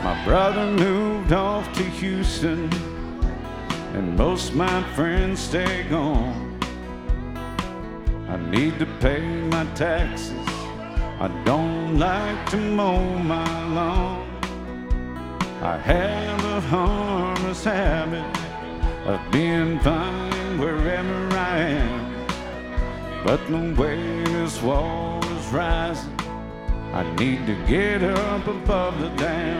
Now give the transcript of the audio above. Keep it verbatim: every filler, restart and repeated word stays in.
My brother moved off to Houston, and most my friends stay gone. I need to pay my taxes, I don't like to mow my lawn. I have a harmless habit of being fine wherever I am, but the way this wall is rising, I need to get up above the dam.